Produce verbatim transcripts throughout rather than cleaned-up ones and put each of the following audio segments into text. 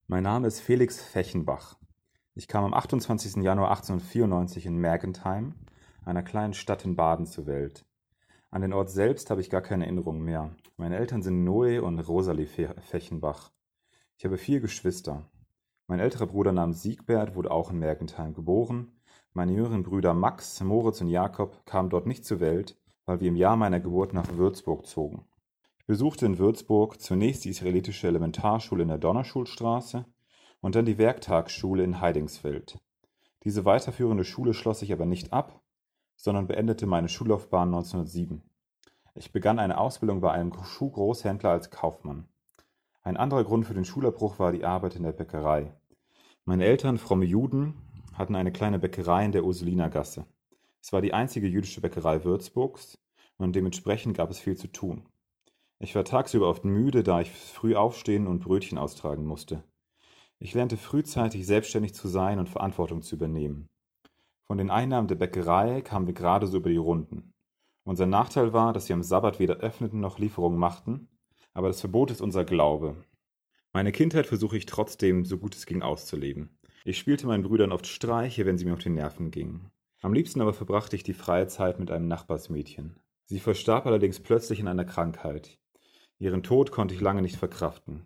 Mein Name ist Felix Fechenbach. Ich kam am achtundzwanzigsten Januar achtzehnhundertvierundneunzig in Mergentheim, einer kleinen Stadt in Baden, zur Welt. An den Ort selbst habe ich gar keine Erinnerung mehr. Meine Eltern sind Noe und Rosalie Fechenbach. Ich habe vier Geschwister. Mein älterer Bruder namens Siegbert wurde auch in Mergentheim geboren. Meine jüngeren Brüder Max, Moritz und Jakob kamen dort nicht zur Welt, weil wir im Jahr meiner Geburt nach Würzburg zogen. Ich besuchte in Würzburg zunächst die israelitische Elementarschule in der Donnerschulstraße und dann die Werktagsschule in Heidingsfeld. Diese weiterführende Schule schloss ich aber nicht ab, sondern beendete meine Schullaufbahn neunzehnhundertsieben. Ich begann eine Ausbildung bei einem Schuhgroßhändler als Kaufmann. Ein anderer Grund für den Schulabbruch war die Arbeit in der Bäckerei. Meine Eltern, fromme Juden, hatten eine kleine Bäckerei in der Ursulinergasse. Es war die einzige jüdische Bäckerei Würzburgs und dementsprechend gab es viel zu tun. Ich war tagsüber oft müde, da ich früh aufstehen und Brötchen austragen musste. Ich lernte frühzeitig selbstständig zu sein und Verantwortung zu übernehmen. Von den Einnahmen der Bäckerei kamen wir gerade so über die Runden. Unser Nachteil war, dass wir am Sabbat weder öffneten noch Lieferungen machten, aber das Verbot ist unser Glaube. Meine Kindheit versuche ich trotzdem, so gut es ging, auszuleben. Ich spielte meinen Brüdern oft Streiche, wenn sie mir auf die Nerven gingen. Am liebsten aber verbrachte ich die freie Zeit mit einem Nachbarsmädchen. Sie verstarb allerdings plötzlich an einer Krankheit. Ihren Tod konnte ich lange nicht verkraften.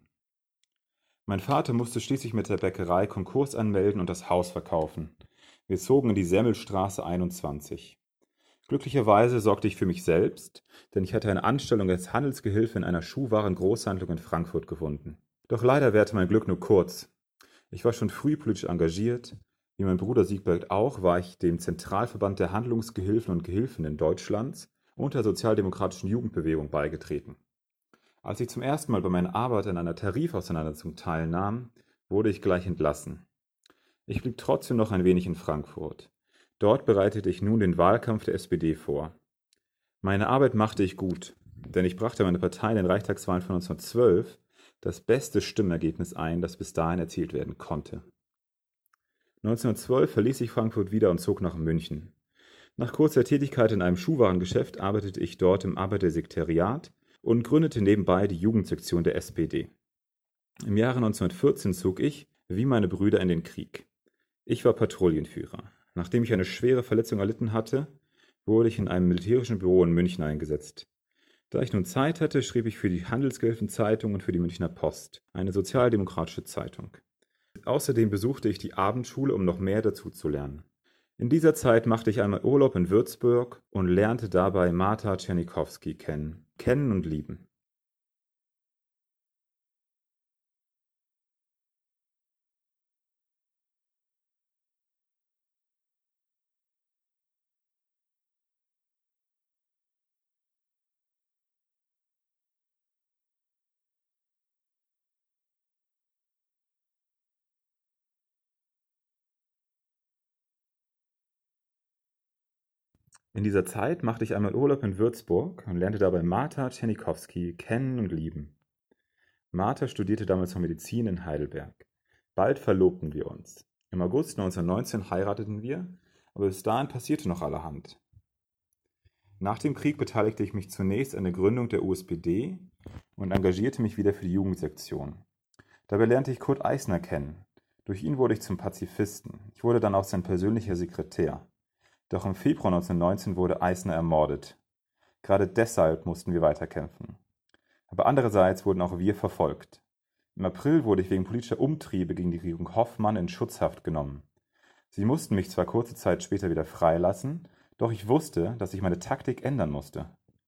Mein Vater musste schließlich mit der Bäckerei Konkurs anmelden und das Haus verkaufen. Wir zogen in die Semmelstraße einundzwanzig. Glücklicherweise sorgte ich für mich selbst, denn ich hatte eine Anstellung als Handelsgehilfe in einer Schuhwarengroßhandlung in Frankfurt gefunden. Doch leider währte mein Glück nur kurz. Ich war schon früh politisch engagiert. Wie mein Bruder Siegbert auch, war ich dem Zentralverband der Handlungsgehilfen und Gehilfinnen Deutschlands und der sozialdemokratischen Jugendbewegung beigetreten. Als ich zum ersten Mal bei meiner Arbeit an einer Tarifauseinandersetzung teilnahm, wurde ich gleich entlassen. Ich blieb trotzdem noch ein wenig in Frankfurt. Dort bereitete ich nun den Wahlkampf der S P D vor. Meine Arbeit machte ich gut, denn ich brachte meine Partei in den Reichstagswahlen von neunzehnhundertzwölf das beste Stimmergebnis ein, das bis dahin erzielt werden konnte. neunzehnhundertzwölf verließ ich Frankfurt wieder und zog nach München. Nach kurzer Tätigkeit in einem Schuhwarengeschäft arbeitete ich dort im Arbeitersekretariat und gründete nebenbei die Jugendsektion der S P D. Im Jahre neunzehnhundertvierzehn zog ich, wie meine Brüder, in den Krieg. Ich war Patrouillenführer. Nachdem ich eine schwere Verletzung erlitten hatte, wurde ich in einem militärischen Büro in München eingesetzt. Da ich nun Zeit hatte, schrieb ich für die Handelsgehilfenzeitung und für die Münchner Post, eine sozialdemokratische Zeitung. Außerdem besuchte ich die Abendschule, um noch mehr dazu zu lernen. In dieser Zeit machte ich einmal Urlaub in Würzburg und lernte dabei Martha Czernikowski kennen. Kennen und lieben. In dieser Zeit machte ich einmal Urlaub in Würzburg und lernte dabei Martha Czernikowski kennen und lieben. Martha studierte damals noch Medizin in Heidelberg. Bald verlobten wir uns. Im August neunzehnhundertneunzehn heirateten wir, aber bis dahin passierte noch allerhand. Nach dem Krieg beteiligte ich mich zunächst an der Gründung der U S P D und engagierte mich wieder für die Jugendsektion. Dabei lernte ich Kurt Eisner kennen. Durch ihn wurde ich zum Pazifisten. Ich wurde dann auch sein persönlicher Sekretär. Doch im Februar neunzehnhundertneunzehn wurde Eisner ermordet. Gerade deshalb mussten wir weiterkämpfen. Aber andererseits wurden auch wir verfolgt. Im April wurde ich wegen politischer Umtriebe gegen die Regierung Hoffmann in Schutzhaft genommen. Sie mussten mich zwar kurze Zeit später wieder freilassen, doch ich wusste, dass ich meine Taktik ändern musste.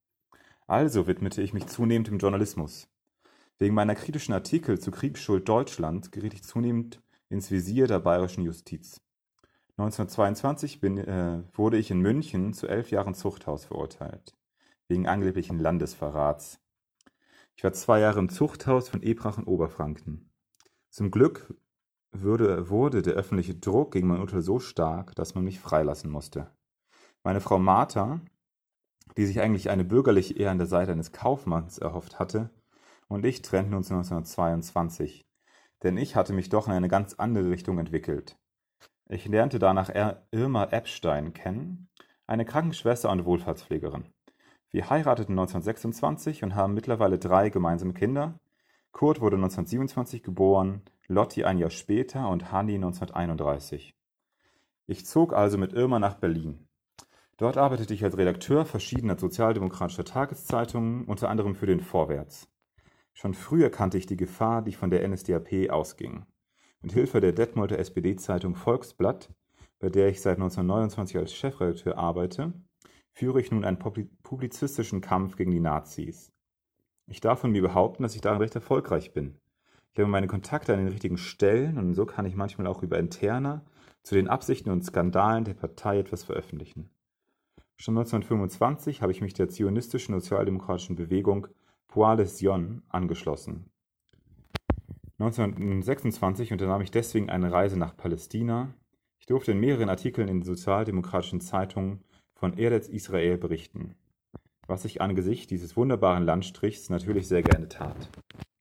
Also widmete ich mich zunehmend dem Journalismus. Wegen meiner kritischen Artikel zu Kriegsschuld Deutschland geriet ich zunehmend ins Visier der bayerischen Justiz. neunzehnhundertzweiundzwanzig bin, äh, wurde ich in München zu elf Jahren Zuchthaus verurteilt, wegen angeblichen Landesverrats. Ich war zwei Jahre im Zuchthaus von Ebrach in Oberfranken. Zum Glück würde, wurde der öffentliche Druck gegen mein Urteil so stark, dass man mich freilassen musste. Meine Frau Martha, die sich eigentlich eine bürgerliche Ehe an der Seite eines Kaufmanns erhofft hatte, und ich trennten uns neunzehnhundertzweiundzwanzig, denn ich hatte mich doch in eine ganz andere Richtung entwickelt. Ich lernte danach Irma Epstein kennen, eine Krankenschwester und Wohlfahrtspflegerin. Wir heirateten neunzehnhundertsechsundzwanzig und haben mittlerweile drei gemeinsame Kinder, Kurt wurde neunzehnhundertsiebenundzwanzig geboren, Lotti ein Jahr später und Hanni neunzehnhunderteinunddreißig. Ich zog also mit Irma nach Berlin. Dort arbeitete ich als Redakteur verschiedener sozialdemokratischer Tageszeitungen, unter anderem für den Vorwärts. Schon früh erkannte ich die Gefahr, die von der N S D A P ausging. Mit Hilfe der Detmolder S P D-Zeitung Volksblatt, bei der ich seit neunzehnhundertneunundzwanzig als Chefredakteur arbeite, führe ich nun einen publizistischen Kampf gegen die Nazis. Ich darf von mir behaupten, dass ich darin recht erfolgreich bin. Ich habe meine Kontakte an den richtigen Stellen und so kann ich manchmal auch über Interna zu den Absichten und Skandalen der Partei etwas veröffentlichen. Schon neunzehnhundertfünfundzwanzig habe ich mich der zionistischen sozialdemokratischen Bewegung Poale Zion angeschlossen. neunzehnhundertsechsundzwanzig unternahm ich deswegen eine Reise nach Palästina. Ich durfte in mehreren Artikeln in sozialdemokratischen Zeitungen von Eretz Israel berichten, was ich angesichts dieses wunderbaren Landstrichs natürlich sehr gerne tat.